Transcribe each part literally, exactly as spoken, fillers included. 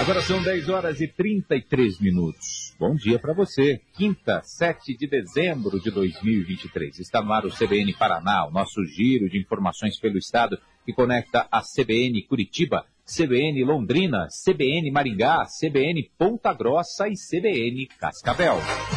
Agora são dez horas e trinta e três minutos. Bom dia para você. Quinta, sete de dezembro de dois mil e vinte e três. Está no ar o C B N Paraná, o nosso giro de informações pelo estado que conecta a C B N Curitiba, C B N Londrina, C B N Maringá, C B N Ponta Grossa e C B N Cascavel.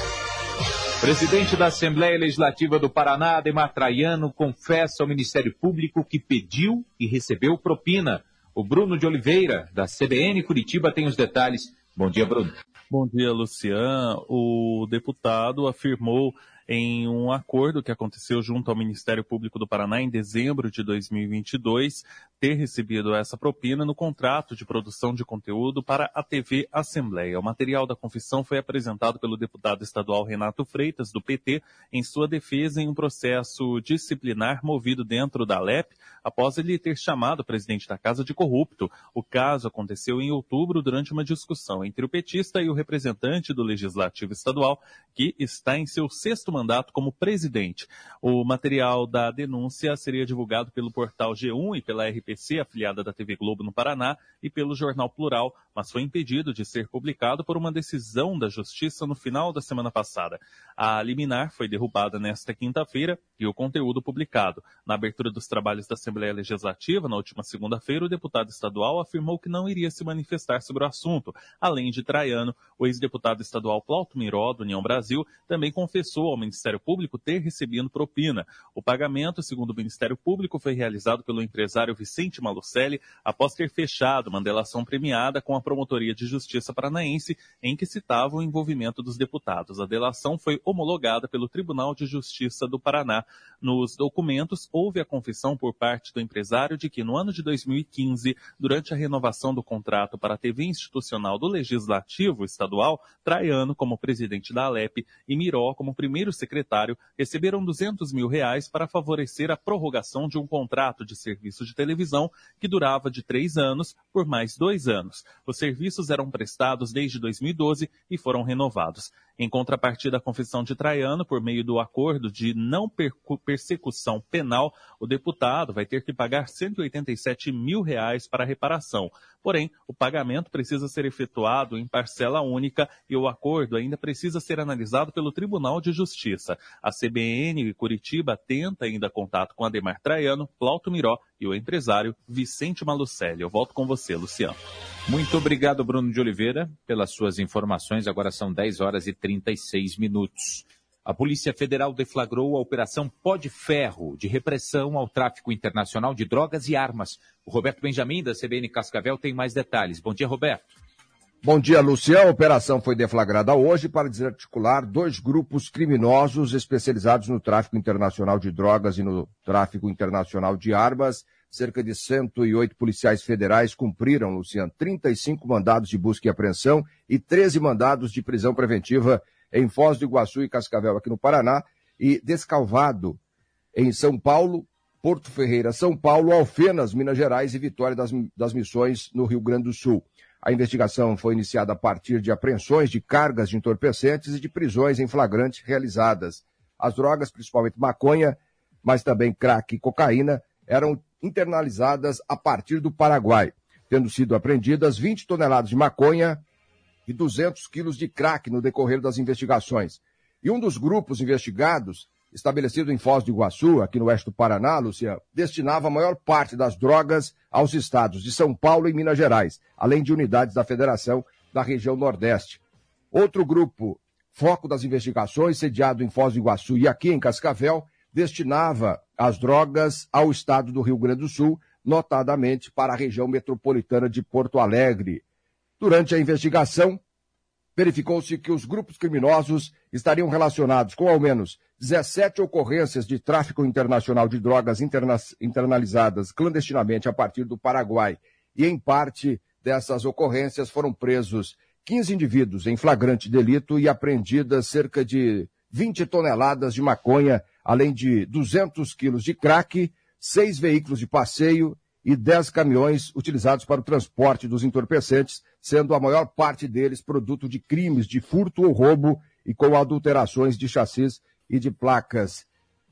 Presidente da Assembleia Legislativa do Paraná, Ademar Traiano, confessa ao Ministério Público que pediu e recebeu propina. O Bruno de Oliveira, da C B N Curitiba, tem os detalhes. Bom dia, Bruno. Bom dia, Luciano. O deputado afirmou em um acordo que aconteceu junto ao Ministério Público do Paraná em dezembro de dois mil e vinte e dois, ter recebido essa propina no contrato de produção de conteúdo para a T V Assembleia. O material da confissão foi apresentado pelo deputado estadual Renato Freitas, do P T, em sua defesa em um processo disciplinar movido dentro da Alep, após ele ter chamado o presidente da casa de corrupto. O caso aconteceu em outubro durante uma discussão entre o petista e o representante do Legislativo Estadual, que está em seu sexto mandato como presidente. O material da denúncia seria divulgado pelo portal G um e pela R P C, afiliada da T V Globo no Paraná, e pelo Jornal Plural, mas foi impedido de ser publicado por uma decisão da Justiça no final da semana passada. A liminar foi derrubada nesta quinta-feira e o conteúdo publicado. Na abertura dos trabalhos da Assembleia Legislativa, na última segunda-feira, o deputado estadual afirmou que não iria se manifestar sobre o assunto. Além de Traiano, o ex-deputado estadual Plauto Miró, do União Brasil, também confessou ao Ministério Público ter recebido propina. O pagamento, segundo o Ministério Público, foi realizado pelo empresário Vicente Malucelli após ter fechado uma delação premiada com a Promotoria de Justiça Paranaense, em que citava o envolvimento dos deputados. A delação foi homologada pelo Tribunal de Justiça do Paraná. Nos documentos, houve a confissão por parte do empresário de que no ano de dois mil e quinze, durante a renovação do contrato para a T V institucional do Legislativo Estadual, Traiano, como presidente da Alep, e Miró, como primeiro secretário, receberam duzentos mil reais para favorecer a prorrogação de um contrato de serviço de televisão que durava de três anos por mais dois anos. Os serviços eram prestados desde dois mil e doze e foram renovados. Em contrapartida à confissão de Traiano, por meio do acordo de não persecução penal, o deputado vai ter que pagar cento e oitenta e sete mil reais para a reparação. Porém, o pagamento precisa ser efetuado em parcela única e o acordo ainda precisa ser analisado pelo Tribunal de Justiça. A C B N Curitiba tenta ainda contato com Ademar Traiano, Plauto Miró e o empresário Vicente Malucelli. Eu volto com você, Luciano. Muito obrigado, Bruno de Oliveira, pelas suas informações. Agora são dez horas e trinta e seis minutos. A Polícia Federal deflagrou a Operação Pó de Ferro, de repressão ao tráfico internacional de drogas e armas. O Roberto Benjamin, da C B N Cascavel, tem mais detalhes. Bom dia, Roberto. Bom dia, Luciano. A operação foi deflagrada hoje para desarticular dois grupos criminosos especializados no tráfico internacional de drogas e no tráfico internacional de armas. Cerca de cento e oito policiais federais cumpriram, Luciano, trinta e cinco mandados de busca e apreensão e treze mandados de prisão preventiva em Foz do Iguaçu e Cascavel, aqui no Paraná, e Descalvado, em São Paulo, Porto Ferreira, São Paulo, Alfenas, Minas Gerais e Vitória das, das Missões, no Rio Grande do Sul. A investigação foi iniciada a partir de apreensões de cargas de entorpecentes e de prisões em flagrante realizadas. As drogas, principalmente maconha, mas também crack e cocaína, eram internalizadas a partir do Paraguai, tendo sido apreendidas vinte toneladas de maconha e duzentos quilos de crack no decorrer das investigações. E um dos grupos investigados, estabelecido em Foz do Iguaçu, aqui no oeste do Paraná, Luciano, destinava a maior parte das drogas aos estados de São Paulo e Minas Gerais, além de unidades da Federação da região Nordeste. Outro grupo, foco das investigações, sediado em Foz do Iguaçu e aqui em Cascavel, destinava as drogas ao estado do Rio Grande do Sul, notadamente para a região metropolitana de Porto Alegre. Durante a investigação, verificou-se que os grupos criminosos estariam relacionados com ao menos dezessete ocorrências de tráfico internacional de drogas interna- internalizadas clandestinamente a partir do Paraguai. E em parte dessas ocorrências foram presos quinze indivíduos em flagrante delito e apreendidas cerca de vinte toneladas de maconha, além de duzentos quilos de crack, seis veículos de passeio e dez caminhões utilizados para o transporte dos entorpecentes, sendo a maior parte deles produto de crimes de furto ou roubo e com adulterações de chassis e de placas.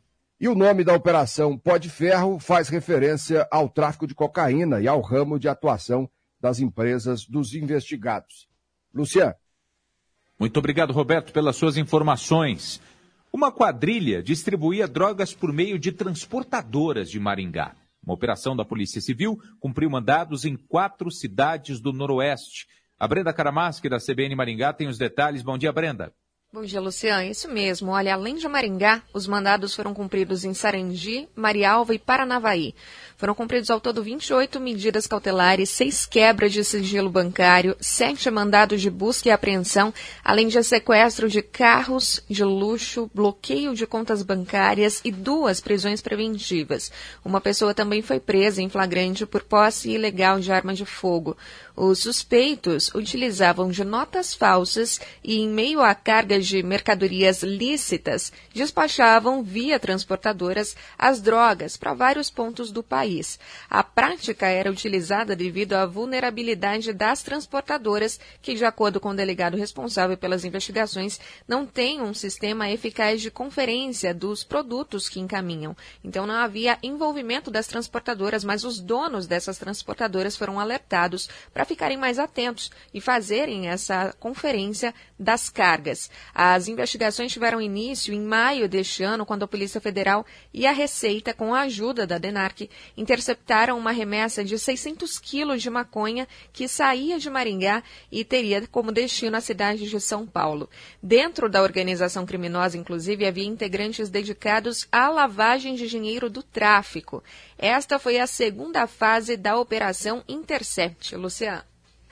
E o nome da operação Pó de Ferro faz referência ao tráfico de cocaína e ao ramo de atuação das empresas dos investigados. Luciano. Muito obrigado, Roberto, pelas suas informações. Uma quadrilha distribuía drogas por meio de transportadoras de Maringá. Uma operação da Polícia Civil cumpriu mandados em quatro cidades do Noroeste. A Brenda Caramaschi, da C B N Maringá, tem os detalhes. Bom dia, Brenda. Bom dia, Luciano. Isso mesmo. Olha, além de Maringá, os mandados foram cumpridos em Sarandi, Marialva e Paranavaí. Foram cumpridos ao todo vinte e oito medidas cautelares, seis quebras de sigilo bancário, sete mandados de busca e apreensão, além de sequestro de carros de luxo, bloqueio de contas bancárias e duas prisões preventivas. Uma pessoa também foi presa em flagrante por posse ilegal de arma de fogo. Os suspeitos utilizavam de notas falsas e, em meio a cargas de mercadorias lícitas, despachavam via transportadoras as drogas para vários pontos do país. A prática era utilizada devido à vulnerabilidade das transportadoras, que, de acordo com o delegado responsável pelas investigações, não têm um sistema eficaz de conferência dos produtos que encaminham. Então não havia envolvimento das transportadoras, mas os donos dessas transportadoras foram alertados para ficarem mais atentos e fazerem essa conferência das cargas. As investigações tiveram início em maio deste ano, quando a Polícia Federal e a Receita, com a ajuda da DENARC, interceptaram uma remessa de seiscentos quilos de maconha que saía de Maringá e teria como destino a cidade de São Paulo. Dentro da organização criminosa, inclusive, havia integrantes dedicados à lavagem de dinheiro do tráfico. Esta foi a segunda fase da Operação Intercept. Luciano.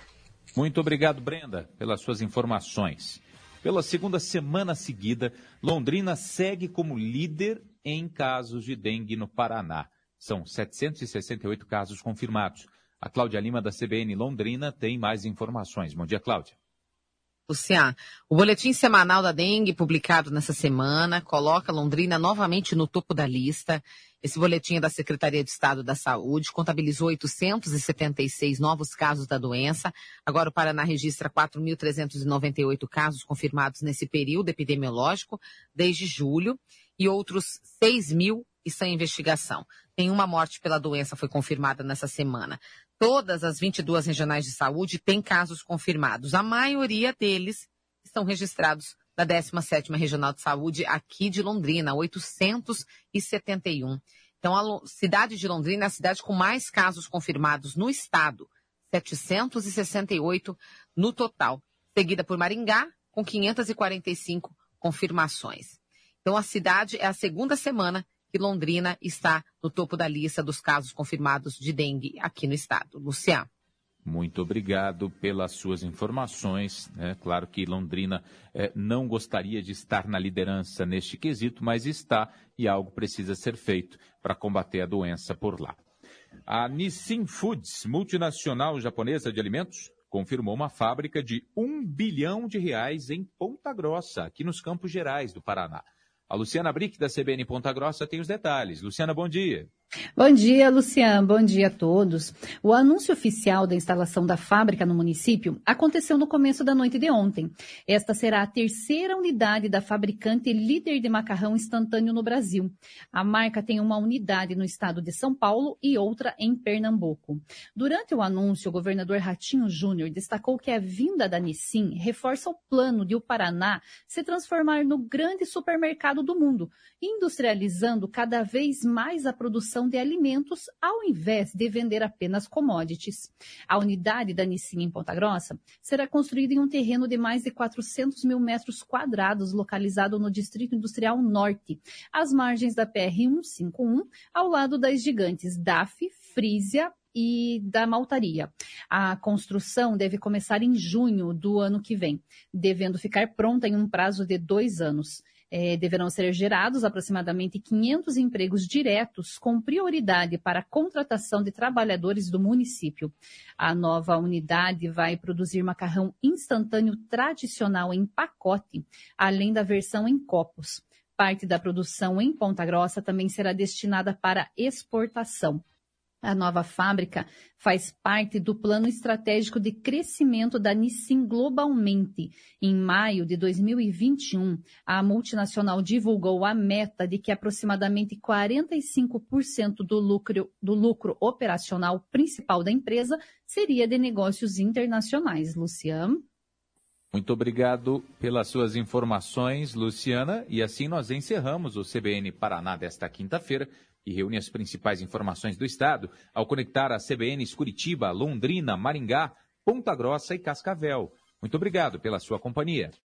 Muito obrigado, Brenda, pelas suas informações. Pela segunda semana seguida, Londrina segue como líder em casos de dengue no Paraná. São setecentos e sessenta e oito casos confirmados. A Cláudia Lima, da C B N Londrina, tem mais informações. Bom dia, Cláudia. Luciano, o boletim semanal da dengue, publicado nessa semana, coloca Londrina novamente no topo da lista. Esse boletim é da Secretaria de Estado da Saúde, contabilizou oitocentos e setenta e seis novos casos da doença. Agora o Paraná registra quatro mil trezentos e noventa e oito casos confirmados nesse período epidemiológico, desde julho, e outros seis mil estão em investigação. Nenhuma morte pela doença foi confirmada nessa semana. Todas as vinte e duas regionais de saúde têm casos confirmados. A maioria deles estão registrados da décima sétima Regional de Saúde aqui de Londrina, oitocentos e setenta e um. Então, a cidade de Londrina é a cidade com mais casos confirmados no estado, setecentos e sessenta e oito no total, seguida por Maringá, com quinhentas e quarenta e cinco confirmações. Então, a cidade é a segunda semana que Londrina está no topo da lista dos casos confirmados de dengue aqui no estado. Luciano. Muito obrigado pelas suas informações. É claro que Londrina é, não gostaria de estar na liderança neste quesito, mas está e algo precisa ser feito para combater a doença por lá. A Nissin Foods, multinacional japonesa de alimentos, confirmou uma fábrica de um bilhão de reais em Ponta Grossa, aqui nos Campos Gerais do Paraná. A Luciana Brick, da C B N Ponta Grossa, tem os detalhes. Luciana, bom dia. Bom dia, Luciano. Bom dia a todos. O anúncio oficial da instalação da fábrica no município aconteceu no começo da noite de ontem. Esta será a terceira unidade da fabricante líder de macarrão instantâneo no Brasil. A marca tem uma unidade no estado de São Paulo e outra em Pernambuco. Durante o anúncio, o governador Ratinho Júnior destacou que a vinda da Nissin reforça o plano de o Paraná se transformar no grande supermercado do mundo, industrializando cada vez mais a produção de alimentos, ao invés de vender apenas commodities. A unidade da Nissin em Ponta Grossa será construída em um terreno de mais de quatrocentos mil metros quadrados, localizado no Distrito Industrial Norte, às margens da P R cento e cinquenta e um, ao lado das gigantes D A F, Frisia e da Maltaria. A construção deve começar em junho do ano que vem, devendo ficar pronta em um prazo de dois anos. É, deverão ser gerados aproximadamente quinhentos empregos diretos, com prioridade para a contratação de trabalhadores do município. A nova unidade vai produzir macarrão instantâneo tradicional em pacote, além da versão em copos. Parte da produção em Ponta Grossa também será destinada para exportação. A nova fábrica faz parte do plano estratégico de crescimento da Nissin globalmente. Em maio de dois mil e vinte e um, a multinacional divulgou a meta de que aproximadamente quarenta e cinco por cento do lucro, do lucro operacional principal da empresa seria de negócios internacionais. Luciano? Muito obrigado pelas suas informações, Luciana. E assim nós encerramos o C B N Paraná desta quinta-feira, que reúne as principais informações do Estado, ao conectar a C B Ns Curitiba, Londrina, Maringá, Ponta Grossa e Cascavel. Muito obrigado pela sua companhia.